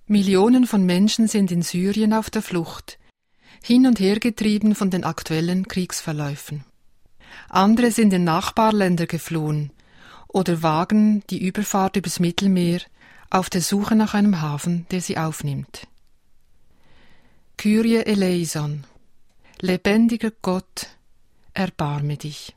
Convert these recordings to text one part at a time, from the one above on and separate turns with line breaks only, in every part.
Millionen von Menschen sind in Syrien auf der Flucht, hin und her getrieben von den aktuellen Kriegsverläufen. Andere sind in Nachbarländer geflohen oder wagen die Überfahrt übers Mittelmeer auf der Suche nach einem Hafen, der sie aufnimmt. Kyrie eleison, lebendiger Gott, erbarme dich.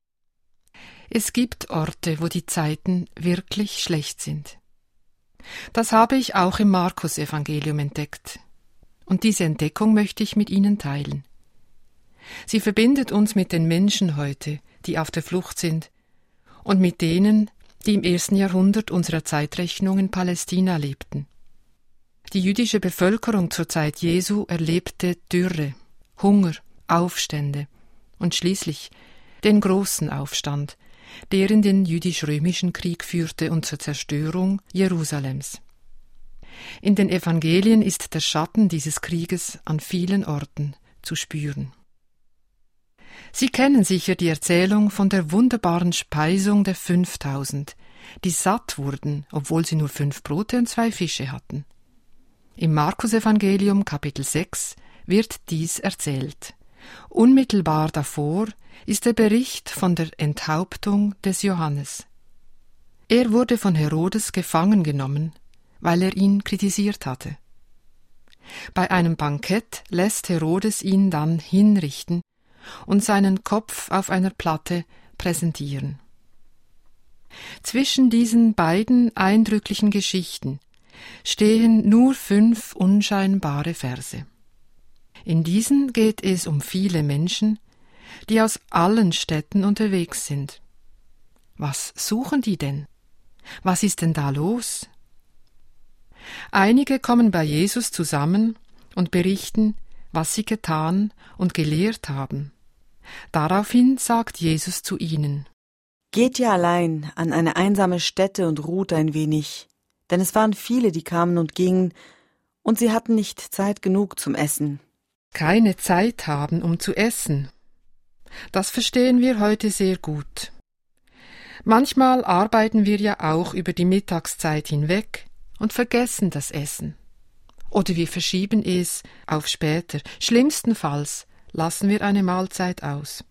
Es gibt Orte, wo die Zeiten wirklich schlecht sind. Das habe ich auch im Markus-Evangelium entdeckt. Und diese Entdeckung möchte ich mit Ihnen teilen. Sie verbindet uns mit den Menschen heute, die auf der Flucht sind, und mit denen, die im 1. Jahrhundert unserer Zeitrechnung in Palästina lebten. Die jüdische Bevölkerung zur Zeit Jesu erlebte Dürre, Hunger, Aufstände und schließlich den großen Aufstand, der in den jüdisch-römischen Krieg führte und zur Zerstörung Jerusalems. In den Evangelien ist der Schatten dieses Krieges an vielen Orten zu spüren. Sie kennen sicher die Erzählung von der wunderbaren Speisung der 5000, die satt wurden, obwohl sie nur 5 Brote und 2 Fische hatten. Im Markus-Evangelium Kapitel 6 wird dies erzählt. Unmittelbar davor ist der Bericht von der Enthauptung des Johannes. Er wurde von Herodes gefangen genommen, weil er ihn kritisiert hatte. Bei einem Bankett lässt Herodes ihn dann hinrichten und seinen Kopf auf einer Platte präsentieren. Zwischen diesen beiden eindrücklichen Geschichten stehen nur 5 unscheinbare Verse. In diesen geht es um viele Menschen, die aus allen Städten unterwegs sind. Was suchen die denn? Was ist denn da los? Einige kommen bei Jesus zusammen und berichten, was sie getan und gelehrt haben. Daraufhin sagt Jesus zu ihnen:
Geht ihr allein an eine einsame Stätte und ruht ein wenig, denn es waren viele, die kamen und gingen, und sie hatten nicht Zeit genug zum Essen.
Keine Zeit haben, um zu essen. Das verstehen wir heute sehr gut. Manchmal arbeiten wir ja auch über die Mittagszeit hinweg und vergessen das Essen. Oder wir verschieben es auf später. Schlimmstenfalls lassen wir eine Mahlzeit aus.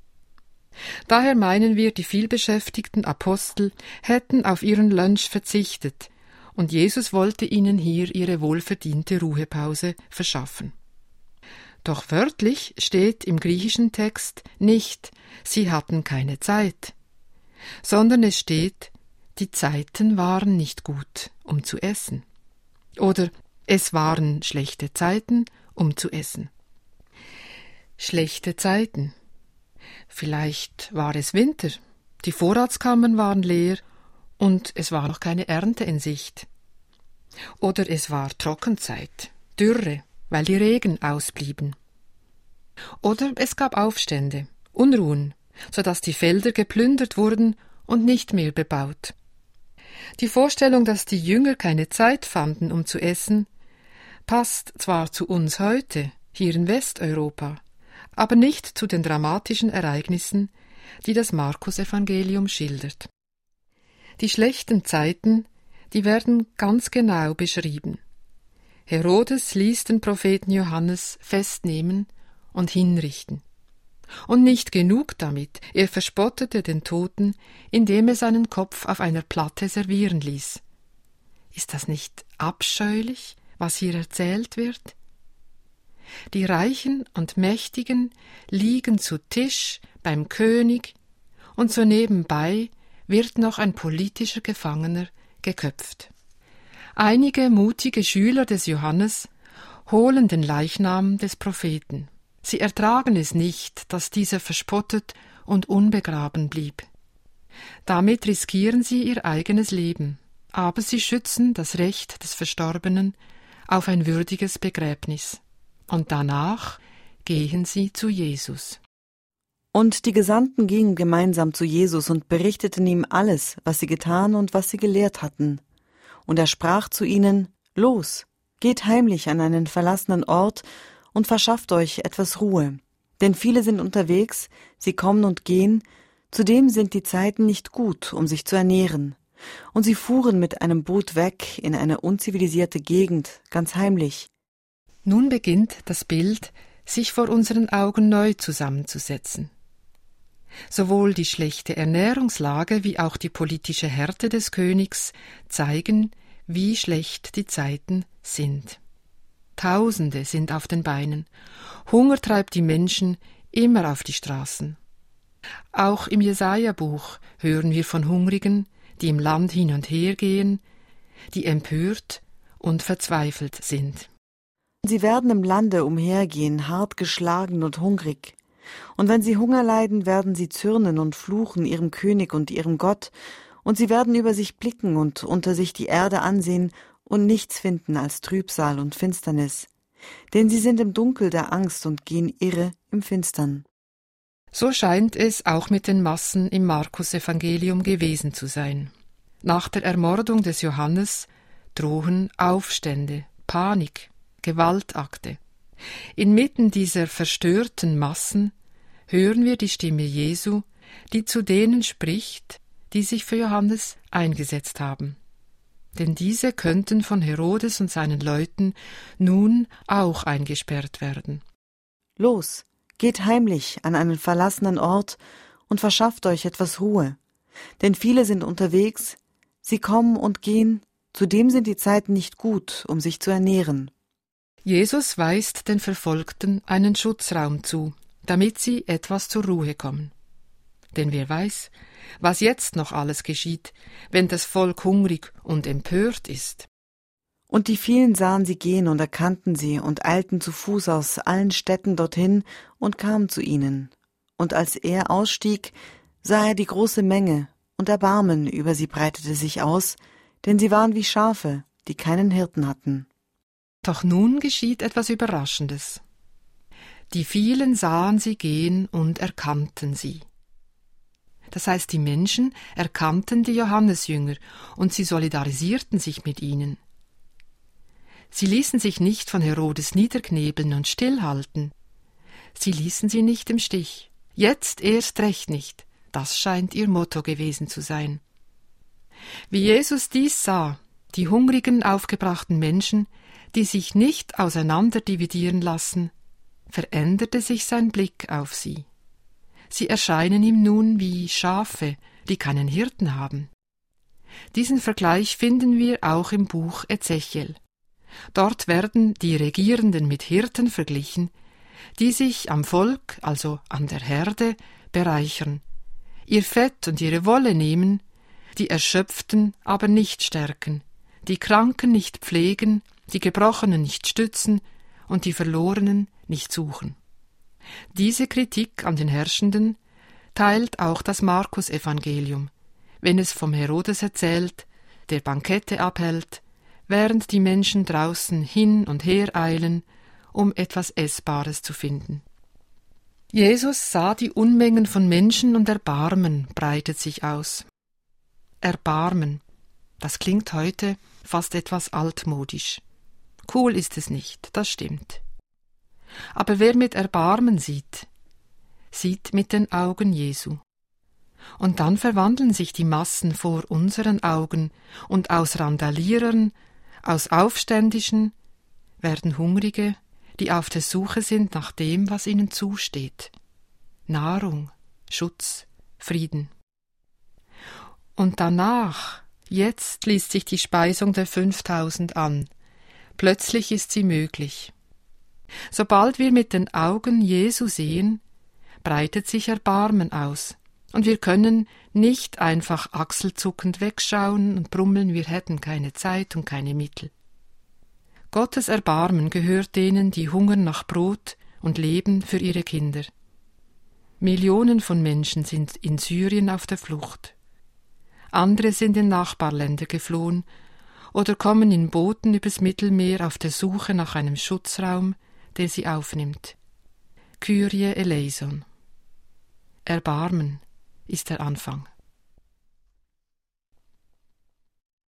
Daher meinen wir, die vielbeschäftigten Apostel hätten auf ihren Lunch verzichtet und Jesus wollte ihnen hier ihre wohlverdiente Ruhepause verschaffen. Doch wörtlich steht im griechischen Text nicht, sie hatten keine Zeit, sondern es steht, die Zeiten waren nicht gut, um zu essen. Oder es waren schlechte Zeiten, um zu essen. Schlechte Zeiten. Vielleicht war es Winter, die Vorratskammern waren leer und es war noch keine Ernte in Sicht. Oder es war Trockenzeit, Dürre, weil die Regen ausblieben. Oder es gab Aufstände, Unruhen, sodass die Felder geplündert wurden und nicht mehr bebaut. Die Vorstellung, dass die Jünger keine Zeit fanden, um zu essen, passt zwar zu uns heute, hier in Westeuropa, aber nicht zu den dramatischen Ereignissen, die das Markus-Evangelium schildert. Die schlechten Zeiten, die werden ganz genau beschrieben. Herodes ließ den Propheten Johannes festnehmen und hinrichten. Und nicht genug damit, er verspottete den Toten, indem er seinen Kopf auf einer Platte servieren ließ. Ist das nicht abscheulich, was hier erzählt wird? Die Reichen und Mächtigen liegen zu Tisch beim König und so nebenbei wird noch ein politischer Gefangener geköpft. Einige mutige Schüler des Johannes holen den Leichnam des Propheten. Sie ertragen es nicht, dass dieser verspottet und unbegraben blieb. Damit riskieren sie ihr eigenes Leben, aber sie schützen das Recht des Verstorbenen auf ein würdiges Begräbnis. Und danach gehen sie zu Jesus.
Und die Gesandten gingen gemeinsam zu Jesus und berichteten ihm alles, was sie getan und was sie gelehrt hatten. Und er sprach zu ihnen: Los, geht heimlich an einen verlassenen Ort und verschafft euch etwas Ruhe. Denn viele sind unterwegs, sie kommen und gehen, zudem sind die Zeiten nicht gut, um sich zu ernähren. Und sie fuhren mit einem Boot weg in eine unzivilisierte Gegend, ganz heimlich.
Nun beginnt das Bild, sich vor unseren Augen neu zusammenzusetzen. Sowohl die schlechte Ernährungslage wie auch die politische Härte des Königs zeigen, wie schlecht die Zeiten sind. Tausende sind auf den Beinen. Hunger treibt die Menschen immer auf die Straßen. Auch im Jesaja-Buch hören wir von Hungrigen, die im Land hin und her gehen, die empört und verzweifelt sind.
Sie werden im Lande umhergehen, hart geschlagen und hungrig. Und wenn sie Hunger leiden, werden sie zürnen und fluchen ihrem König und ihrem Gott, und sie werden über sich blicken und unter sich die Erde ansehen und nichts finden als Trübsal und Finsternis. Denn sie sind im Dunkel der Angst und gehen irre im Finstern.
So scheint es auch mit den Massen im Markus-Evangelium gewesen zu sein. Nach der Ermordung des Johannes drohen Aufstände, Panik, Gewaltakte. Inmitten dieser verstörten Massen hören wir die Stimme Jesu, die zu denen spricht, die sich für Johannes eingesetzt haben. Denn diese könnten von Herodes und seinen Leuten nun auch eingesperrt werden.
Los, geht heimlich an einen verlassenen Ort und verschafft euch etwas Ruhe. Denn viele sind unterwegs, sie kommen und gehen, zudem sind die Zeiten nicht gut, um sich zu ernähren.
Jesus weist den Verfolgten einen Schutzraum zu, damit sie etwas zur Ruhe kommen. Denn wer weiß, was jetzt noch alles geschieht, wenn das Volk hungrig und empört ist.
Und die vielen sahen sie gehen und erkannten sie und eilten zu Fuß aus allen Städten dorthin und kamen zu ihnen. Und als er ausstieg, sah er die große Menge, und Erbarmen über sie breitete sich aus, denn sie waren wie Schafe, die keinen Hirten hatten.
Doch nun geschieht etwas Überraschendes. Die vielen sahen sie gehen und erkannten sie. Das heißt, die Menschen erkannten die Johannesjünger und sie solidarisierten sich mit ihnen. Sie ließen sich nicht von Herodes niederknebeln und stillhalten. Sie ließen sie nicht im Stich. Jetzt erst recht nicht. Das scheint ihr Motto gewesen zu sein. Wie Jesus dies sah, die hungrigen, aufgebrachten Menschen, die sich nicht auseinanderdividieren lassen, veränderte sich sein Blick auf sie. Sie erscheinen ihm nun wie Schafe, die keinen Hirten haben. Diesen Vergleich finden wir auch im Buch Ezechiel. Dort werden die Regierenden mit Hirten verglichen, die sich am Volk, also an der Herde, bereichern, ihr Fett und ihre Wolle nehmen, die Erschöpften aber nicht stärken, die Kranken nicht pflegen, die Gebrochenen nicht stützen und die Verlorenen nicht suchen. Diese Kritik an den Herrschenden teilt auch das Markus-Evangelium, wenn es vom Herodes erzählt, der Bankette abhält, während die Menschen draußen hin und her eilen, um etwas Essbares zu finden. Jesus sah die Unmengen von Menschen und Erbarmen breitet sich aus. Erbarmen, das klingt heute fast etwas altmodisch. Cool ist es nicht, das stimmt. Aber wer mit Erbarmen sieht, sieht mit den Augen Jesu. Und dann verwandeln sich die Massen vor unseren Augen, und aus Randalierern, aus Aufständischen werden Hungrige, die auf der Suche sind nach dem, was ihnen zusteht. Nahrung, Schutz, Frieden. Und danach, jetzt liest sich die Speisung der 5000 an. Plötzlich ist sie möglich. Sobald wir mit den Augen Jesu sehen, breitet sich Erbarmen aus, und wir können nicht einfach achselzuckend wegschauen und brummeln, wir hätten keine Zeit und keine Mittel. Gottes Erbarmen gehört denen, die hungern nach Brot und Leben für ihre Kinder. Millionen von Menschen sind in Syrien auf der Flucht. Andere sind in Nachbarländer geflohen oder kommen in Booten übers Mittelmeer auf der Suche nach einem Schutzraum, der sie aufnimmt. Kyrie eleison. Erbarmen ist der Anfang.